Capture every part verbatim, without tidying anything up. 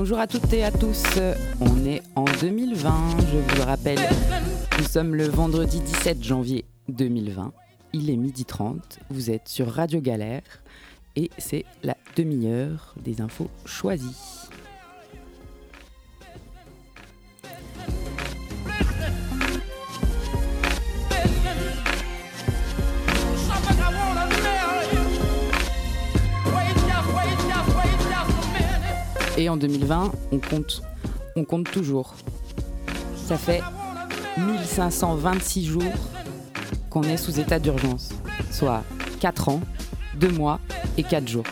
Bonjour à toutes et à tous, on est en deux mille vingt, je vous le rappelle, nous sommes le vendredi dix-sept janvier deux mille vingt, il est midi trente, vous êtes sur Radio Galère et c'est la demi-heure des infos choisies. Et en deux mille vingt, on compte, on compte toujours. Ça fait mille cinq cent vingt-six jours qu'on est sous état d'urgence, soit quatre ans, deux mois et quatre jours.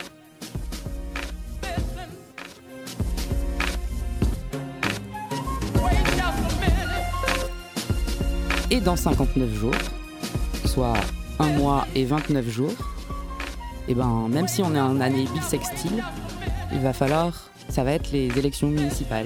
Et dans cinquante-neuf jours, soit un mois et vingt-neuf jours, et ben, même si on est en année bissextile, il va falloir... Ça va être les élections municipales.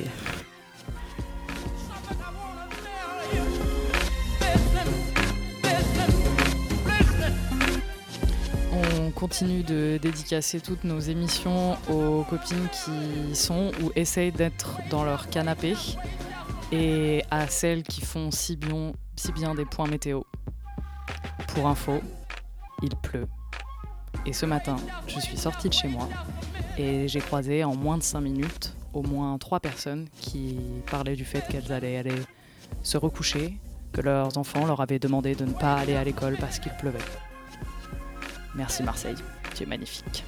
On continue de dédicacer toutes nos émissions aux copines qui sont ou essayent d'être dans leur canapé et à celles qui font si bien, si bien des points météo. Pour info, il pleut. Et ce matin, je suis sortie de chez moi et j'ai croisé en moins de cinq minutes au moins trois personnes qui parlaient du fait qu'elles allaient aller se recoucher, que leurs enfants leur avaient demandé de ne pas aller à l'école parce qu'il pleuvait. Merci Marseille, tu es magnifique.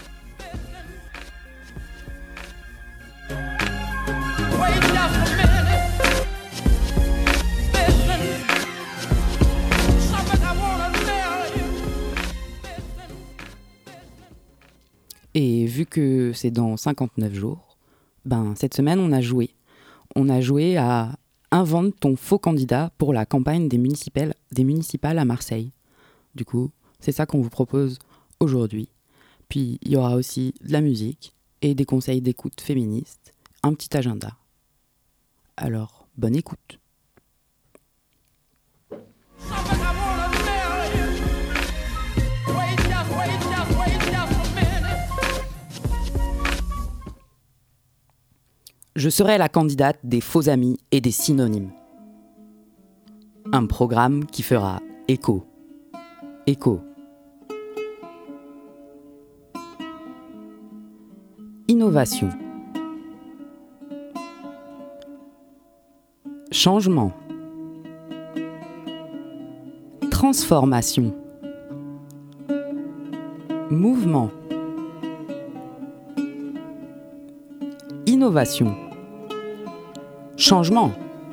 Et vu que c'est dans cinquante-neuf jours, ben cette semaine on a joué. On a joué à Invente ton faux candidat pour la campagne des municipales, des municipales à Marseille. Du coup, c'est ça qu'on vous propose aujourd'hui. Puis il y aura aussi de la musique et des conseils d'écoute féministes, un petit agenda. Alors, bonne écoute. Je serai la candidate des faux amis et des synonymes. Un programme qui fera écho. Écho. Innovation. Changement. Transformation. Mouvement. Innovation. Changement.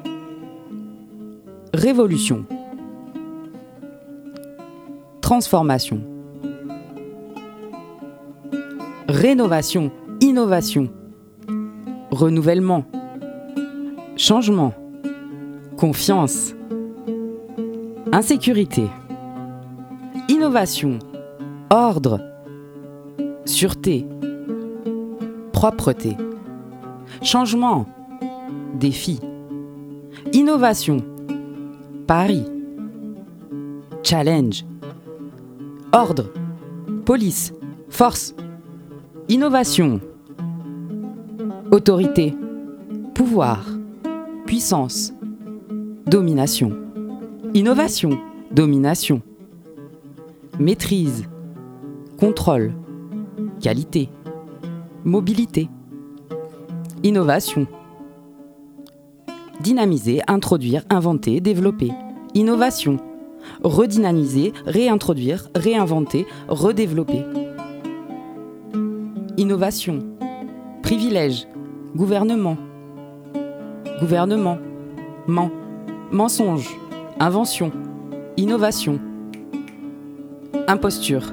Révolution. Transformation. Rénovation. Innovation. Renouvellement. Changement. Confiance. Insécurité. Innovation. Ordre. Sûreté. Propreté. Changement. Défi. Innovation. Pari. Challenge. Ordre. Police. Force. Innovation. Autorité. Pouvoir. Puissance. Domination. Innovation. Domination. Maîtrise. Contrôle. Qualité. Mobilité. Innovation. Dynamiser, introduire, inventer, développer. Innovation. Redynamiser, réintroduire, réinventer, redévelopper. Innovation. Privilège. Gouvernement. Gouvernement. Ment. Mensonge. Invention. Innovation. Imposture.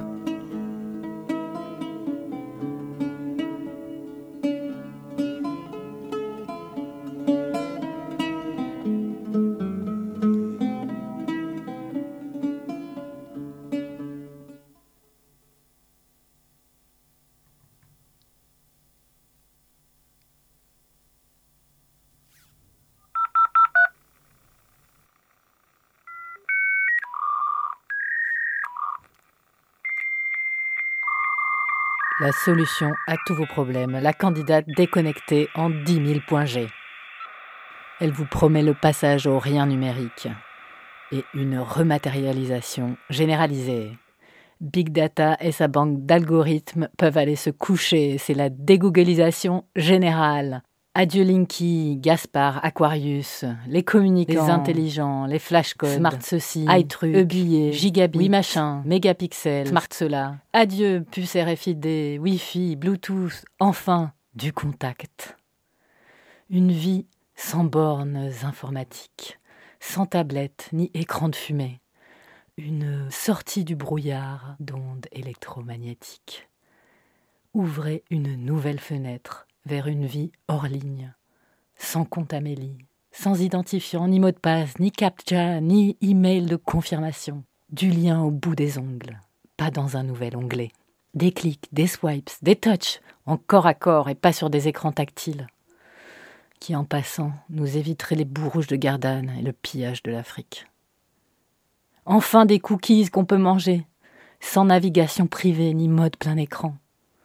La solution à tous vos problèmes, la candidate déconnectée en dix mille points G. Elle vous promet le passage au rien numérique et une rematérialisation généralisée. Big Data et sa banque d'algorithmes peuvent aller se coucher, c'est la dégooglisation générale. Adieu Linky, Gaspard, Aquarius, les communicants, les intelligents, les flashcodes, smart ceci, iTruc, e-billets, gigabit, oui machin, mégapixels, smart cela. Adieu puce R F I D, Wi-Fi, Bluetooth, enfin du contact. Une vie sans bornes informatiques, sans tablette ni écran de fumée. Une sortie du brouillard d'ondes électromagnétiques. Ouvrez une nouvelle fenêtre vers une vie hors ligne, sans compte Amélie, sans identifiant, ni mot de passe, ni captcha, ni email de confirmation. Du lien au bout des ongles, pas dans un nouvel onglet. Des clics, des swipes, des touches, en corps à corps et pas sur des écrans tactiles, qui en passant nous éviteraient les boues rouges de Gardanne et le pillage de l'Afrique. Enfin des cookies qu'on peut manger, sans navigation privée ni mode plein écran.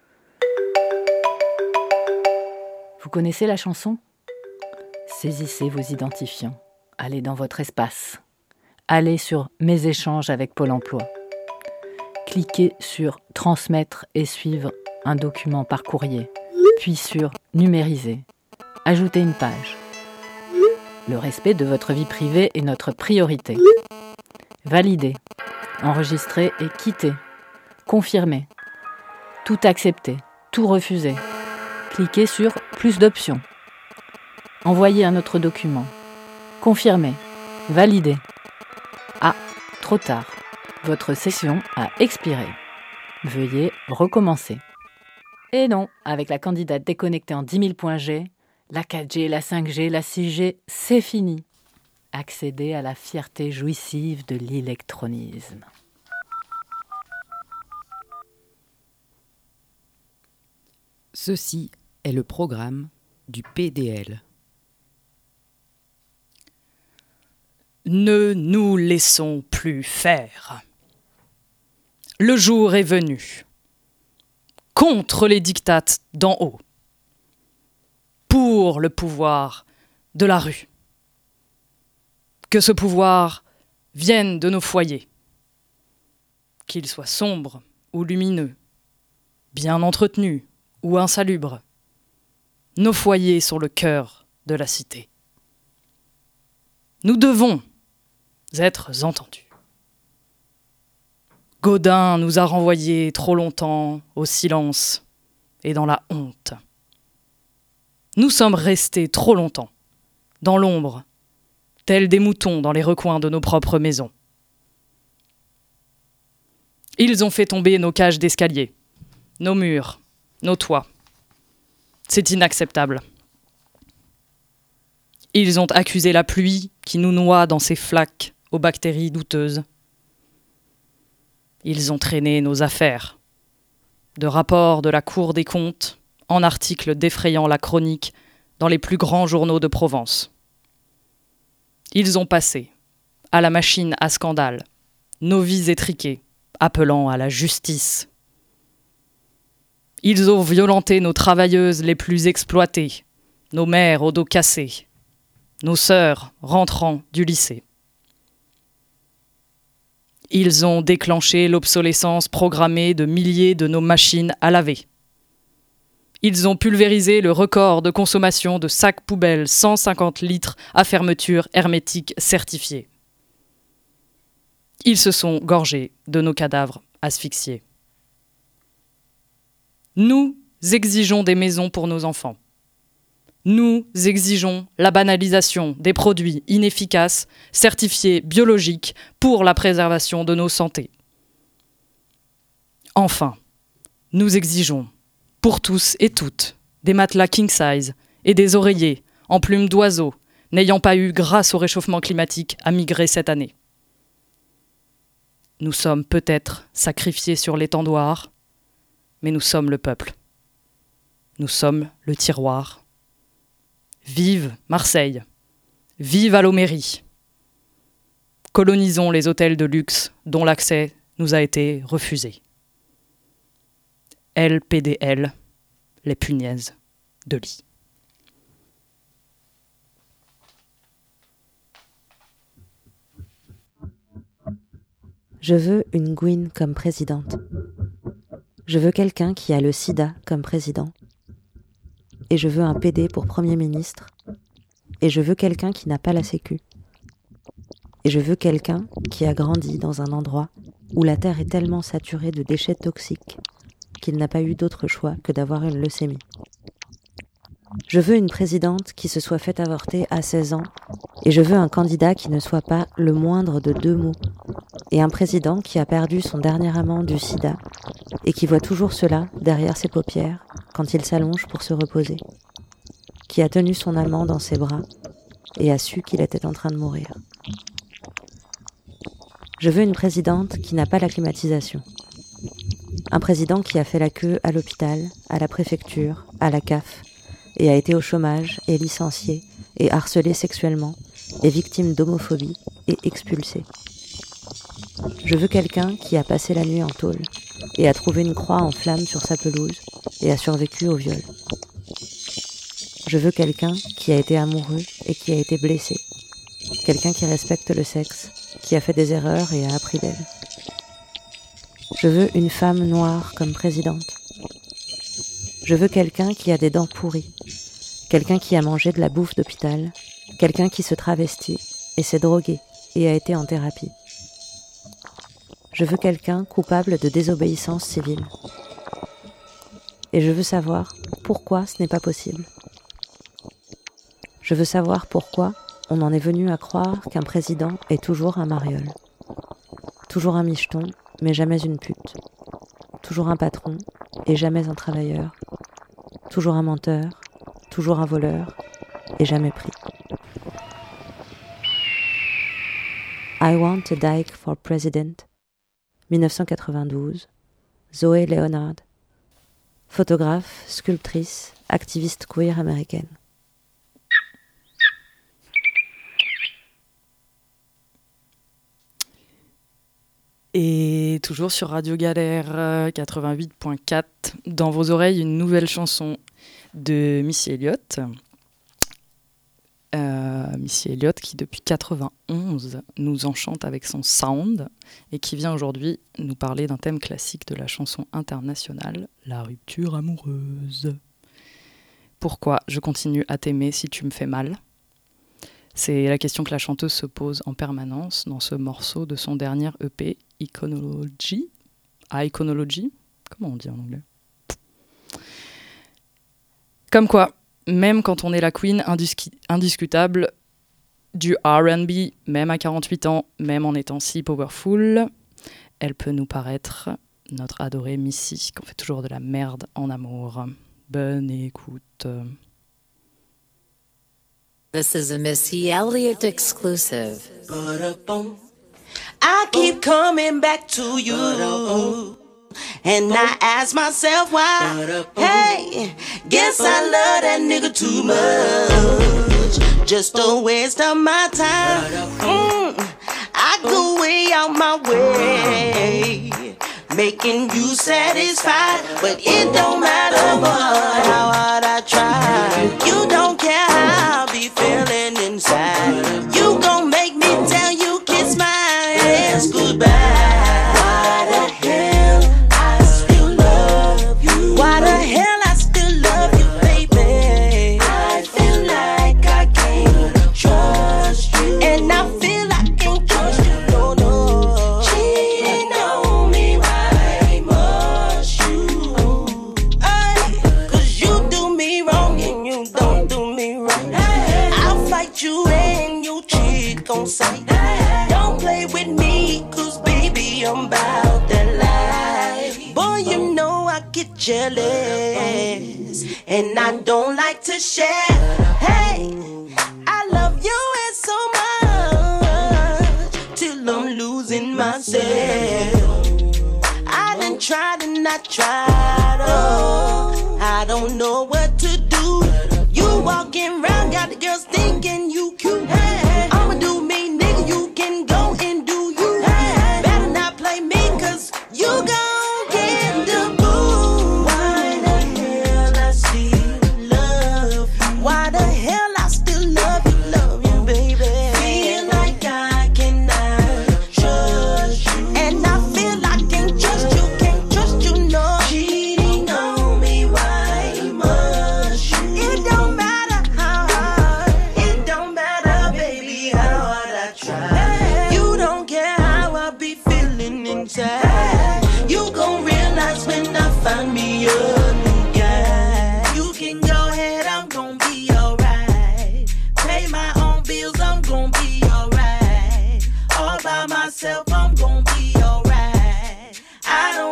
Vous connaissez la chanson ? Saisissez vos identifiants, allez dans votre espace, allez sur « Mes échanges avec Pôle emploi ». Cliquez sur « Transmettre et suivre un document par courrier », puis sur « Numériser ». Ajoutez une page. Le respect de votre vie privée est notre priorité. Valider, enregistrer et quitter. Confirmer. Tout accepter, tout refuser. Cliquez sur « Plus d'options ». Envoyer un autre document. Confirmer. Valider. Ah, trop tard. Votre session a expiré. Veuillez recommencer. Et non, avec la candidate déconnectée en dix mille points G, la quatre G, la cinq G, la six G, c'est fini. Accéder à la fierté jouissive de l'électronisme. Ceci est le programme du P D L. Ne nous laissons plus faire. Le jour est venu. Contre les dictates d'en haut. Pour le pouvoir de la rue. Que ce pouvoir vienne de nos foyers. Qu'il soit sombre ou lumineux, bien entretenu ou insalubre. Nos foyers sont le cœur de la cité. Nous devons être entendus. Gaudin nous a renvoyés trop longtemps au silence et dans la honte. Nous sommes restés trop longtemps dans l'ombre, tels des moutons dans les recoins de nos propres maisons. Ils ont fait tomber nos cages d'escalier, nos murs, nos toits. C'est inacceptable. Ils ont accusé la pluie qui nous noie dans ses flaques aux bactéries douteuses. Ils ont traîné nos affaires, de rapports de la Cour des comptes en articles défrayant la chronique dans les plus grands journaux de Provence. Ils ont passé, à la machine à scandale, nos vies étriquées, appelant à la justice. Ils ont violenté nos travailleuses les plus exploitées, nos mères au dos cassé, nos sœurs rentrant du lycée. Ils ont déclenché l'obsolescence programmée de milliers de nos machines à laver. Ils ont pulvérisé le record de consommation de sacs poubelles cent cinquante litres à fermeture hermétique certifiée. Ils se sont gorgés de nos cadavres asphyxiés. Nous exigeons des maisons pour nos enfants. Nous exigeons la banalisation des produits inefficaces, certifiés biologiques pour la préservation de nos santé. Enfin, nous exigeons, pour tous et toutes, des matelas king size et des oreillers en plumes d'oiseaux, n'ayant pas eu, grâce au réchauffement climatique, à migrer cette année. Nous sommes peut-être sacrifiés sur l'étendoir, mais nous sommes le peuple. Nous sommes le tiroir. Vive Marseille, vive Alloméry. Colonisons les hôtels de luxe dont l'accès nous a été refusé. L P D L, les punaises de lit. Je veux une Gwyn comme présidente. Je veux quelqu'un qui a le sida comme président. Et je veux un P D pour Premier ministre. Et je veux quelqu'un qui n'a pas la sécu. Et je veux quelqu'un qui a grandi dans un endroit où la terre est tellement saturée de déchets toxiques qu'il n'a pas eu d'autre choix que d'avoir une leucémie. Je veux une présidente qui se soit faite avorter à seize ans, et je veux un candidat qui ne soit pas le moindre de deux mots, et un président qui a perdu son dernier amant du sida, et qui voit toujours cela derrière ses paupières quand il s'allonge pour se reposer, qui a tenu son amant dans ses bras et a su qu'il était en train de mourir. Je veux une présidente qui n'a pas la climatisation. Un président qui a fait la queue à l'hôpital, à la préfecture, à la C A F, et a été au chômage, et licencié, et harcelé sexuellement, et victime d'homophobie, et expulsé. Je veux quelqu'un qui a passé la nuit en tôle, et a trouvé une croix en flammes sur sa pelouse, et a survécu au viol. Je veux quelqu'un qui a été amoureux et qui a été blessé. Quelqu'un qui respecte le sexe, qui a fait des erreurs et a appris d'elle. Je veux une femme noire comme présidente. Je veux quelqu'un qui a des dents pourries, quelqu'un qui a mangé de la bouffe d'hôpital, quelqu'un qui se travestit et s'est drogué et a été en thérapie. Je veux quelqu'un coupable de désobéissance civile. Et je veux savoir pourquoi ce n'est pas possible. Je veux savoir pourquoi on en est venu à croire qu'un président est toujours un mariole. Toujours un micheton, mais jamais une pute. Toujours un patron, et jamais un travailleur. Toujours un menteur, toujours un voleur, et jamais pris. I Want a Dyke for President, dix-neuf cent quatre-vingt-douze, Zoé Leonard, photographe, sculptrice, activiste queer américaine. Et toujours sur Radio Galère quatre-vingt-huit point quatre, dans vos oreilles, une nouvelle chanson de Missy Elliott. Euh, Missy Elliott qui depuis quatre-vingt-onze nous enchante avec son sound et qui vient aujourd'hui nous parler d'un thème classique de la chanson internationale, la rupture amoureuse. Pourquoi je continue à t'aimer si tu me fais mal ? C'est la question que la chanteuse se pose en permanence dans ce morceau de son dernier E P, Iconology. Ah, Iconology ? Comment on dit en anglais ? Comme quoi, même quand on est la queen indiscu- indiscutable du R and B, même à quarante-huit ans, même en étant si powerful, elle peut nous paraître, notre adorée Missy, qu'on fait toujours de la merde en amour. Bonne écoute. This is a Missy Elliott exclusive. I keep coming back to you, and I ask myself why. Hey, guess I love that nigga too much. Just a waste of my time. Mm, I go way out my way, making you satisfied, but it don't matter what, how hard I try. You don't care how I be feeling inside. You gon' make me tell you kiss my ass goodbye. Why the hell I still love you? Why the hell I still love you, baby? I feel like I can't trust you, and I feel I can't trust you, no, no. Cheating on me, why must you? Ay, 'cause you do me wrong and you don't do me right. I'll fight you and you cheat on sight. Don't play with me, 'cause baby I'm about that life. Boy, you know I get jealous, and I don't like to share. Hey, I love you and so much, till I'm losing myself. I done tried and I tried, oh, I don't know what to do. You walking around, got the girls thinking you cute. Hey, I'ma do me, nigga, you can go and do you. Hey, better not play me, 'cause you gon' get the boo. Why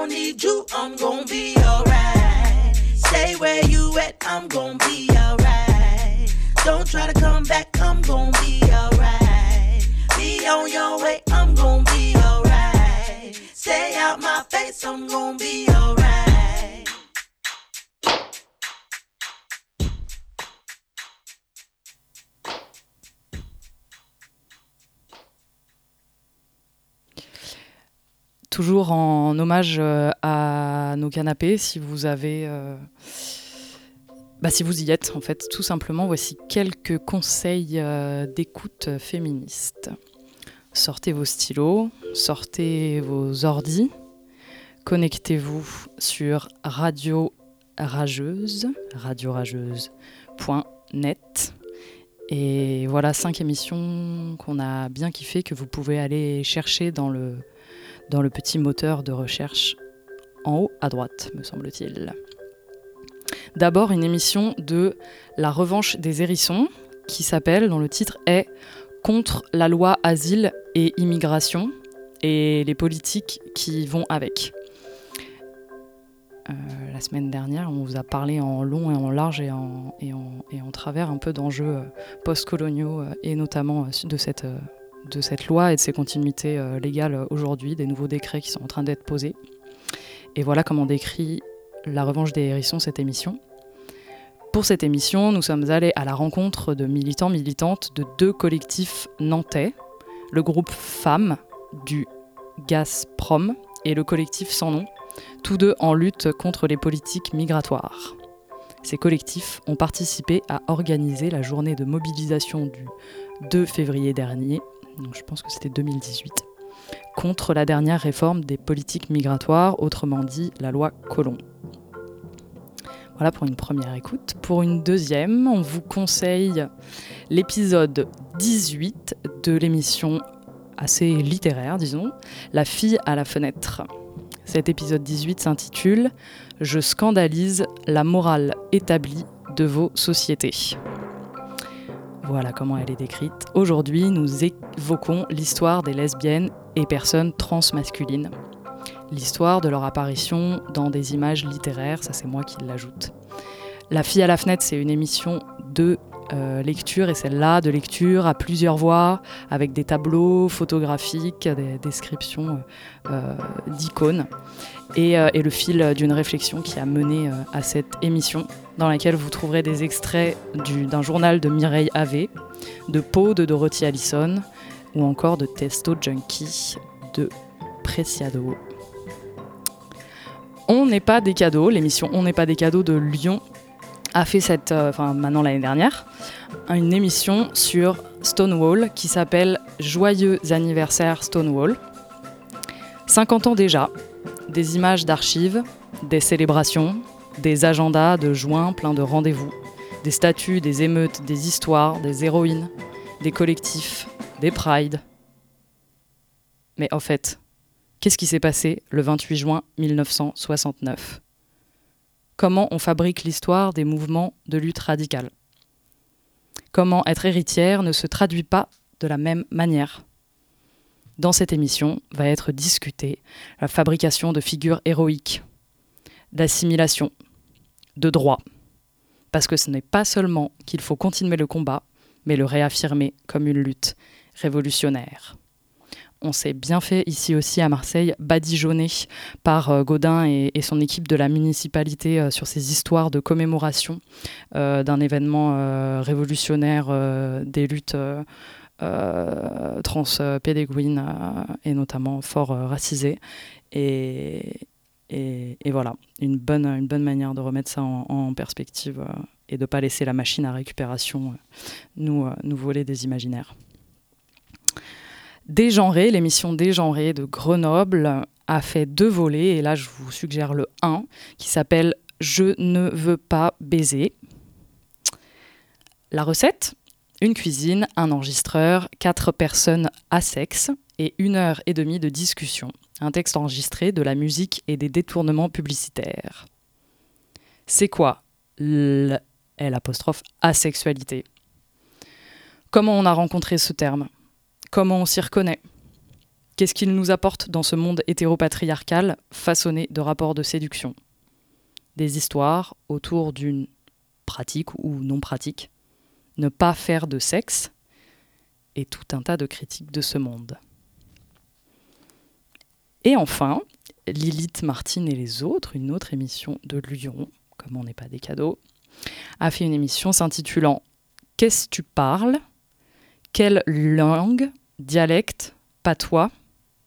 don't need you, I'm gon' be alright. Stay where you at, I'm gon' be alright. Don't try to come back, I'm gon' be alright. Be on your way, I'm gon' be alright. Stay out my face, I'm gon' be alright. Toujours en hommage à nos canapés, si vous avez, euh, bah si vous y êtes en fait, tout simplement, voici quelques conseils euh, d'écoute féministe. Sortez vos stylos, sortez vos ordis, connectez-vous sur Radio Rageuse, radio rageuse point net. Et voilà cinq émissions qu'on a bien kiffées, que vous pouvez aller chercher dans le dans le petit moteur de recherche en haut à droite, me semble-t-il. D'abord, une émission de La Revanche des Hérissons, qui s'appelle, dont le titre est « Contre la loi asile et immigration et les politiques qui vont avec ». Euh, la semaine dernière, on vous a parlé en long et en large et en, et en, et en travers un peu d'enjeux post-coloniaux et notamment de cette... de cette loi et de ses continuités euh, légales aujourd'hui, des nouveaux décrets qui sont en train d'être posés. Et voilà comment décrit La Revanche des Hérissons cette émission. Pour cette émission, nous sommes allés à la rencontre de militants, militantes de deux collectifs nantais, le groupe Femmes du Gazprom et le collectif Sans Nom, tous deux en lutte contre les politiques migratoires. Ces collectifs ont participé à organiser la journée de mobilisation du deux février dernier, donc je pense que c'était deux mille dix-huit, contre la dernière réforme des politiques migratoires, autrement dit la loi Collomb. Voilà pour une première écoute. Pour une deuxième, on vous conseille l'épisode dix-huit de l'émission assez littéraire, disons, La fille à la fenêtre. Cet épisode dix-huit s'intitule « Je scandalise la morale établie de vos sociétés ». Voilà comment elle est décrite. Aujourd'hui, nous évoquons l'histoire des lesbiennes et personnes transmasculines. L'histoire de leur apparition dans des images littéraires, ça c'est moi qui l'ajoute. La fille à la fenêtre, c'est une émission de euh, lecture, et celle-là de lecture à plusieurs voix, avec des tableaux photographiques, des descriptions euh, d'icônes, et, euh, et le fil d'une réflexion qui a mené euh, à cette émission, dans laquelle vous trouverez des extraits du, d'un journal de Mireille Havé, de Pau de Dorothy Allison, ou encore de Testo Junkie de Preciado. On n'est pas des cadeaux, l'émission On n'est pas des cadeaux de Lyon a fait cette, euh, enfin maintenant l'année dernière, une émission sur Stonewall qui s'appelle Joyeux anniversaire Stonewall. cinquante ans déjà, des images d'archives, des célébrations, des agendas de juin pleins de rendez-vous, des statues, des émeutes, des histoires, des héroïnes, des collectifs, des prides. Mais en fait, qu'est-ce qui s'est passé le vingt-huit juin mille neuf cent soixante-neuf ? Comment on fabrique l'histoire des mouvements de lutte radicale ? Comment être héritière ne se traduit pas de la même manière ? Dans cette émission va être discutée la fabrication de figures héroïques, d'assimilation, de droit. Parce que ce n'est pas seulement qu'il faut continuer le combat, mais le réaffirmer comme une lutte révolutionnaire. On s'est bien fait ici aussi à Marseille badigeonner par euh, Gaudin et, et son équipe de la municipalité euh, sur ces histoires de commémoration euh, d'un événement euh, révolutionnaire euh, des luttes euh, euh, trans-pédéguines euh, et notamment fort euh, racisées. Et, et, et voilà, une bonne, une bonne manière de remettre ça en, en perspective euh, et de ne pas laisser la machine à récupération euh, nous, euh, nous voler des imaginaires. Dégenré, l'émission Dégenré de Grenoble a fait deux volets, et là je vous suggère le un, qui s'appelle « Je ne veux pas baiser ». La recette ? Une cuisine, un enregistreur, quatre personnes à sexe et une heure et demie de discussion. Un texte enregistré, de la musique et des détournements publicitaires. C'est quoi l' l'apostrophe asexualité ? Comment on a rencontré ce terme ? Comment on s'y reconnaît ? Qu'est-ce qu'il nous apporte dans ce monde hétéropatriarcal façonné de rapports de séduction ? Des histoires autour d'une pratique ou non pratique, ne pas faire de sexe, et tout un tas de critiques de ce monde. Et enfin, Lilith, Martine et les autres, une autre émission de Lyon, comme on n'est pas des cadeaux, a fait une émission s'intitulant « Qu'est-ce tu parles ? Quelle langue ? Dialecte ? Patois ? Argot ?»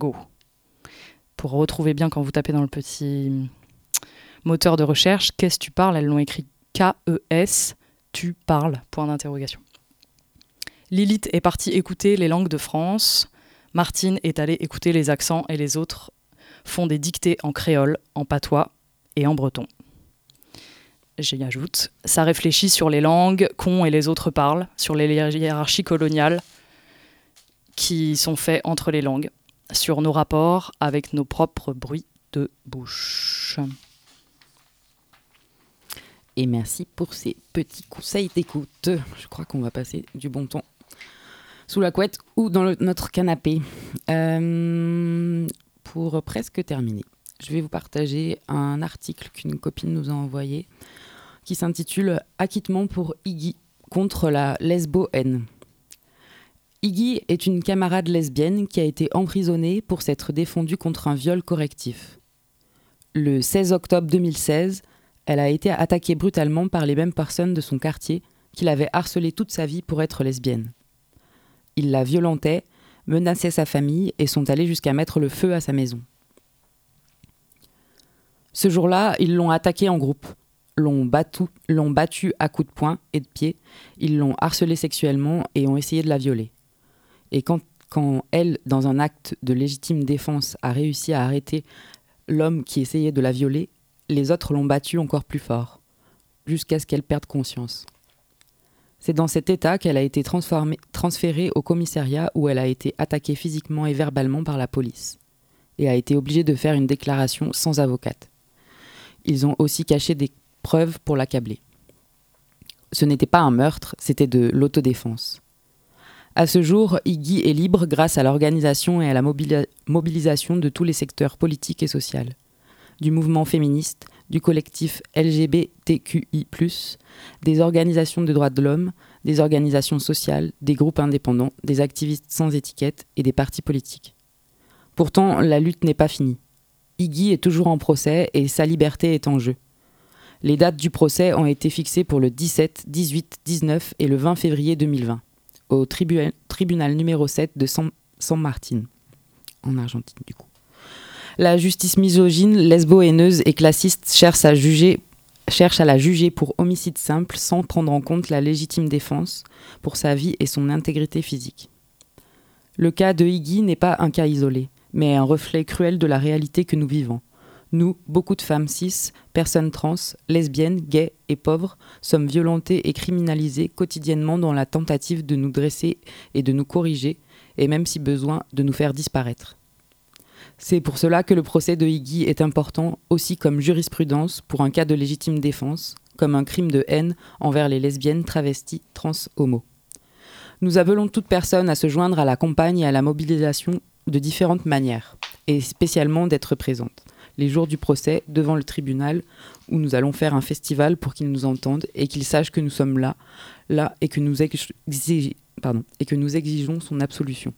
Pour retrouver bien quand vous tapez dans le petit moteur de recherche, « Qu'est-ce tu parles ?» Elles l'ont écrit K E S, tu parles, point d'interrogation. Lilith est partie écouter les langues de France. Martine est allée écouter les accents et les autres font des dictées en créole, en patois et en breton. J'y ajoute, ça réfléchit sur les langues qu'ont et les autres parlent, sur les hiérarchies coloniales qui sont faites entre les langues, sur nos rapports avec nos propres bruits de bouche. Et merci pour ces petits conseils d'écoute. Je crois qu'on va passer du bon temps sous la couette ou dans le, notre canapé. Euh, pour presque terminer, je vais vous partager un article qu'une copine nous a envoyé qui s'intitule « Acquittement pour Iggy contre la lesbo-haine ». Iggy est une camarade lesbienne qui a été emprisonnée pour s'être défendue contre un viol correctif. Le seize octobre deux mille seize, elle a été attaquée brutalement par les mêmes personnes de son quartier qui l'avaient harcelée toute sa vie pour être lesbienne. Ils la violentaient, menaçaient sa famille et sont allés jusqu'à mettre le feu à sa maison. Ce jour-là, ils l'ont attaquée en groupe, l'ont battu, l'ont battue à coups de poing et de pied, ils l'ont harcelée sexuellement et ont essayé de la violer. Et quand, quand elle, dans un acte de légitime défense, a réussi à arrêter l'homme qui essayait de la violer, les autres l'ont battue encore plus fort, jusqu'à ce qu'elle perde conscience. C'est dans cet état qu'elle a été transférée au commissariat où elle a été attaquée physiquement et verbalement par la police et a été obligée de faire une déclaration sans avocate. Ils ont aussi caché des preuves pour l'accabler. Ce n'était pas un meurtre, c'était de l'autodéfense. À ce jour, Iggy est libre grâce à l'organisation et à la mobili- mobilisation de tous les secteurs politiques et sociaux, du mouvement féministe, du collectif L G B T Q I plus, des organisations de droits de l'homme, des organisations sociales, des groupes indépendants, des activistes sans étiquette et des partis politiques. Pourtant, la lutte n'est pas finie. Iggy est toujours en procès et sa liberté est en jeu. Les dates du procès ont été fixées pour le dix-sept, dix-huit, dix-neuf et le vingt février deux mille vingt, au tribu- tribunal numéro sept de San, San Martin, en Argentine du coup. La justice misogyne, lesbo-haineuse et classiste cherche à, juger, cherche à la juger pour homicide simple sans prendre en compte la légitime défense pour sa vie et son intégrité physique. Le cas de Iggy n'est pas un cas isolé, mais un reflet cruel de la réalité que nous vivons. Nous, beaucoup de femmes cis, personnes trans, lesbiennes, gays et pauvres, sommes violentées et criminalisées quotidiennement dans la tentative de nous dresser et de nous corriger, et même si besoin, de nous faire disparaître. C'est pour cela que le procès de Iggy est important aussi comme jurisprudence pour un cas de légitime défense, comme un crime de haine envers les lesbiennes, travestis, trans, homos. Nous appelons toute personne à se joindre à la campagne et à la mobilisation de différentes manières, et spécialement d'être présente, les jours du procès, devant le tribunal, où nous allons faire un festival pour qu'ils nous entendent et qu'ils sachent que nous sommes là, là et que nous, exig... Pardon, et que nous exigeons son absolution.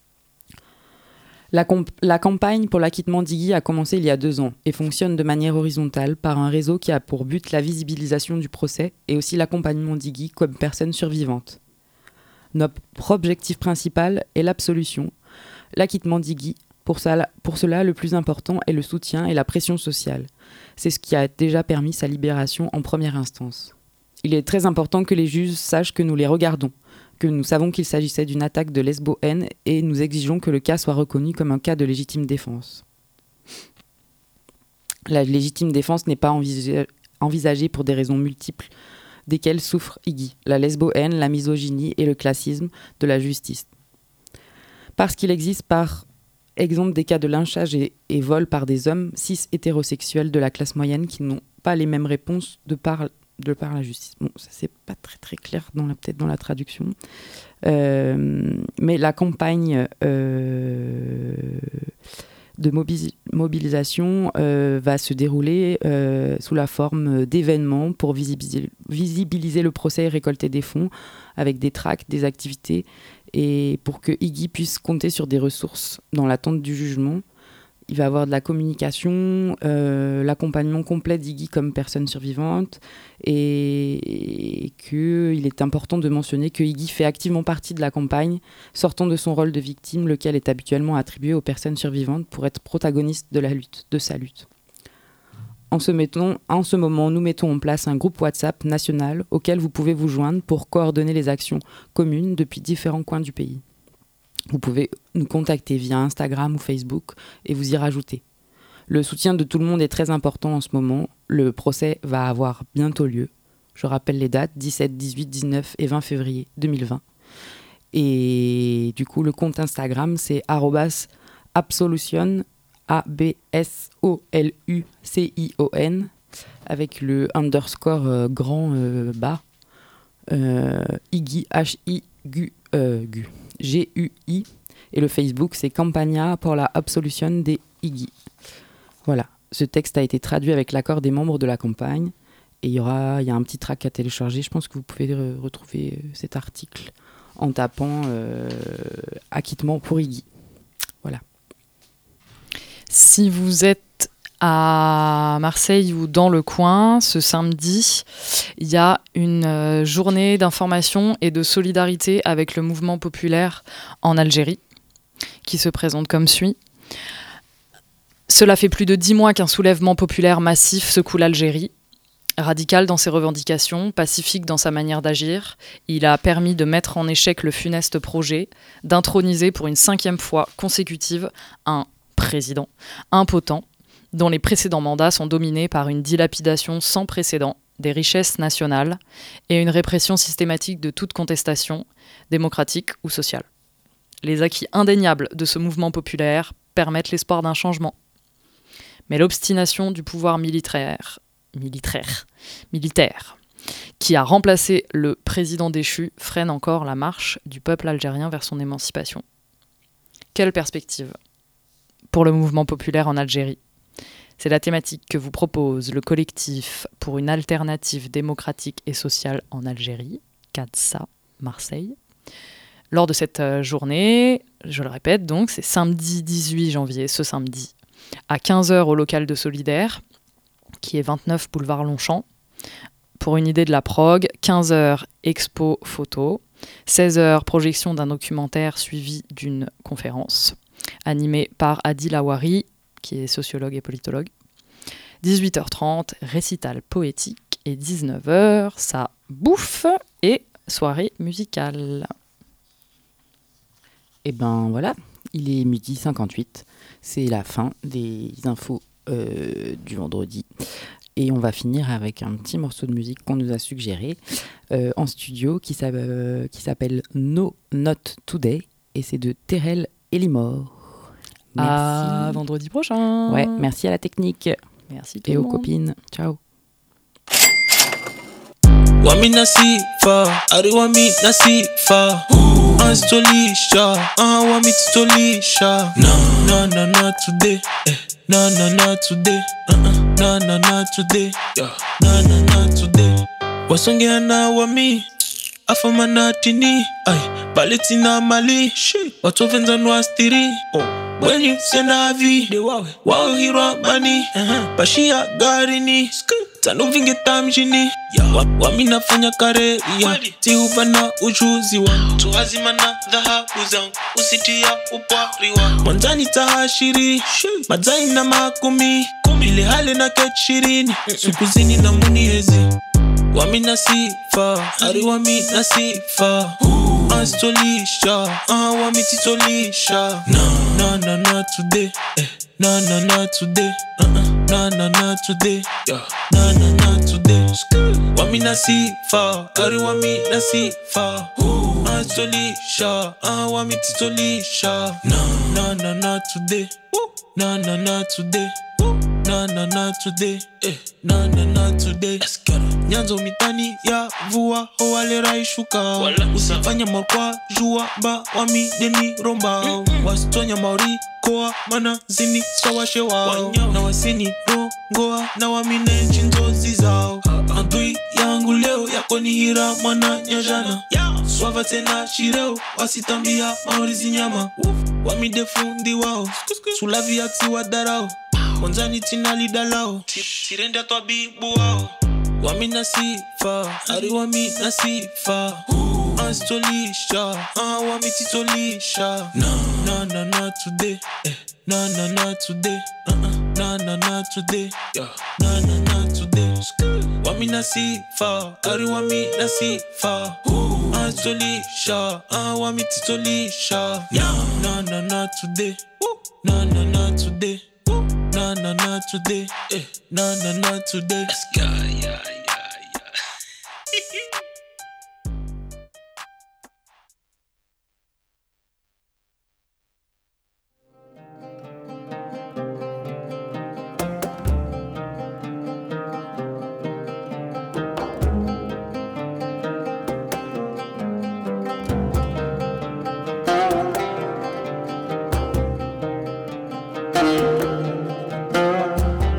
La, comp- la campagne pour l'acquittement d'Iggy a commencé il y a deux ans et fonctionne de manière horizontale par un réseau qui a pour but la visibilisation du procès et aussi l'accompagnement d'Iggy comme personne survivante. Notre objectif principal est l'absolution, l'acquittement d'Iggy. Pour, ça, pour cela, le plus important est le soutien et la pression sociale. C'est ce qui a déjà permis sa libération en première instance. Il est très important que les juges sachent que nous les regardons, que nous savons qu'il s'agissait d'une attaque de lesbo-haine et nous exigeons que le cas soit reconnu comme un cas de légitime défense. La légitime défense n'est pas envisagée, envisagée pour des raisons multiples, desquelles souffre Iggy, la lesbo-haine, la misogynie et le classisme de la justice. Parce qu'il existe par exemple des cas de lynchage et, et vol par des hommes cis hétérosexuels de la classe moyenne qui n'ont pas les mêmes réponses de par de par la justice. Bon, ça c'est pas très très clair dans la, peut-être dans la traduction. Euh, mais la campagne euh, de mobi- mobilisation euh, va se dérouler euh, sous la forme d'événements pour visibiliser, visibiliser le procès et récolter des fonds avec des tracts, des activités, et pour que Iggy puisse compter sur des ressources dans l'attente du jugement. Il va avoir de la communication, euh, l'accompagnement complet d'Iggy comme personne survivante, et, et qu'il est important de mentionner que Iggy fait activement partie de la campagne, sortant de son rôle de victime, lequel est habituellement attribué aux personnes survivantes pour être protagonistes de la lutte, de sa lutte. En ce, mettons, en ce moment, nous mettons en place un groupe WhatsApp national auquel vous pouvez vous joindre pour coordonner les actions communes depuis différents coins du pays. Vous pouvez nous contacter via Instagram ou Facebook et vous y rajouter. Le soutien de tout le monde est très important en ce moment. Le procès va avoir bientôt lieu. Je rappelle les dates, dix-sept, dix-huit, dix-neuf et vingt février deux mille vingt. Et du coup, le compte Instagram, c'est arobase absolution, A B S O L U C I O N, avec le underscore euh, grand euh, bas, euh, Iggy, H I G U. G U I, et le Facebook c'est Campagna pour la Absolution des Iggy. Voilà, ce texte a été traduit avec l'accord des membres de la campagne, et il y aura, il y a un petit tract à télécharger. Je pense que vous pouvez re- retrouver cet article en tapant euh, acquittement pour Iggy. Voilà. Si vous êtes à Marseille ou dans le coin, ce samedi, il y a une euh, journée d'information et de solidarité avec le mouvement populaire en Algérie, qui se présente comme suit. Cela fait plus de dix mois qu'un soulèvement populaire massif secoue l'Algérie. Radical dans ses revendications, pacifique dans sa manière d'agir, il a permis de mettre en échec le funeste projet d'introniser pour une cinquième fois consécutive un président impotent, dont les précédents mandats sont dominés par une dilapidation sans précédent des richesses nationales et une répression systématique de toute contestation, démocratique ou sociale. Les acquis indéniables de ce mouvement populaire permettent l'espoir d'un changement. Mais l'obstination du pouvoir militaire, militaire, militaire, qui a remplacé le président déchu, freine encore la marche du peuple algérien vers son émancipation. Quelle perspective pour le mouvement populaire en Algérie ? C'est la thématique que vous propose le collectif pour une alternative démocratique et sociale en Algérie, C A D S A, Marseille. Lors de cette journée, je le répète donc, c'est samedi dix-huit janvier, ce samedi, à quinze heures au local de Solidaire, qui est vingt-neuf boulevard Longchamp. Pour une idée de la prog, quinze heures expo photo, seize heures projection d'un documentaire suivi d'une conférence, animée par Adil Awari, qui est sociologue et politologue. dix-huit heures trente, récital poétique, et dix-neuf heures, ça bouffe et soirée musicale. Et ben voilà, il est midi cinquante-huit, c'est la fin des infos euh, du vendredi. Et on va finir avec un petit morceau de musique qu'on nous a suggéré euh, en studio qui, s'a- euh, qui s'appelle No Not Today, et c'est de Terrell Ellimore. Merci. À vendredi prochain. Ouais, merci à la technique Merci tout et le aux monde. copines. Ciao. Wami nasifa, ari wami nasifa. Anstolisha, ah wami stolisha. No, no, no, not today. Eh, no, no, not today. Uh-uh, no, no, not today. Yeah, no, no, not today. Wasongea na wami, afama natini. Ay, baletina mali. Shit, watovenza nwastiri. Oh. When you send a V, they wow, wow, hero money, uh-huh. Bashia garini, tano vinge tamjini, wa, wa mina fanya kare, ya, ti upana ujuzi wa, tuwazima na dhahabu zangu, usitia upwari wa, mwanzani tahashiri, mazai na makumi, ile hale na kechirini, sukuzini na muniezi, wa mina sifa, ari wa mina sifa, Anstolisha, ah, wa mi titolisha. No, no, no, not today. Eh, no, no, not today. Uh-uh, no, no, not today. Yeah, no, no, not today. Wa mi nasifa, ari wa mi nasifa. Anstolisha, ah, wa mi titolisha. No, no, no, not today. No, no, not today. No, no, not today. Eh, no, no, not today. Let's get it. nyanzo mitani ya vua hoalera ishuka usifanya markwa jua ba wami deni romba wasitonya mauri koa mana zini sawashewa na wasini rongoa na wamine nchinzozi zao andui yangu leo yako ni hira mana nyajana swava tena shireo wasitambia maurizi nyama wamidefundi wao sulavi aksi wadarao wanzani tina lidalao tirende atwa bibu wao wamina sifa ari wamina sifa Anstolisha, ah, wami titolisha. No, no, no, not today. Eh, no, no, not today. Uh-uh, no, no, not today. Yeah, no, no, not today. Wami nasifa, ari wami nasifa. Anstolisha, ah, wami titolisha. No, no, no, not today. No, no, not today. No, no, not today. Eh, no, no, not today. Let's go.